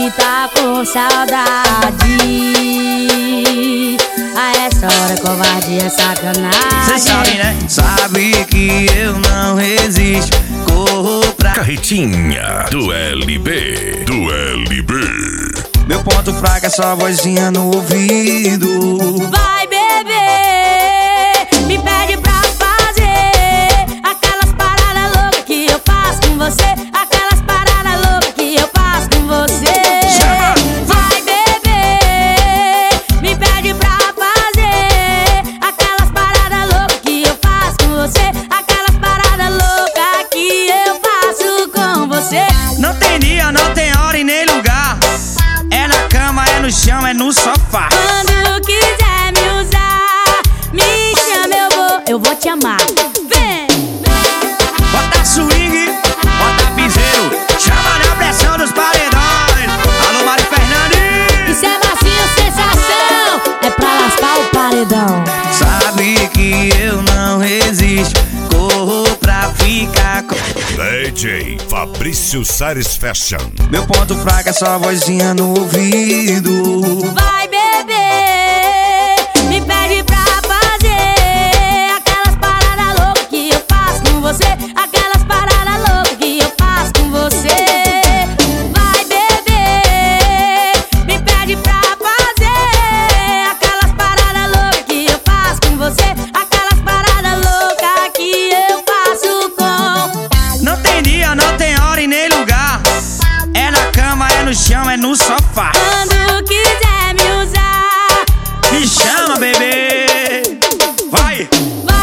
que tá com saudade. A essa hora covardia é sacanagem. Cê sabe, né? Sabe que eu não resisto. Corro pra Carretinha do LB. meu ponto fraco é só vozinha no ouvido. Vai beber, me pede pra fazer aquelas paradas loucas que eu faço com você. Aquelas paradas loucas que eu faço com você. Vai beber, me pede pra fazer aquelas paradas loucas que eu faço com você. Aquelas paradas loucas que eu faço com você. Não tem dia, não tem hora e nem lugar. É na cama, é no chão, é no sofá. Quando quiser me usar, me chama, eu vou te amar. Vem! Bota swing, bota piseiro, chama na pressão dos paredões. Alô, Mari Fernandes. Isso é macio, sensação, é pra lascar o paredão. Sabe que eu não resisto. Corro pra ficar com DJ Fabrício Sares Fashion. meu ponto fraco é só vozinha no ouvido. Vai beber, me pede pra fazer aquelas paradas loucas que eu faço com você. Aquelas paradas loucas que eu faço com você. Vai beber, me pede pra fazer aquelas paradas loucas que eu faço com você. Aquelas paradas loucas que eu faço com. Não tem dia, não tem hora e nem lugar. É na cama, é no chão, é no sofá. Quando quiser me usar, Me chama, bebê. Vai. vai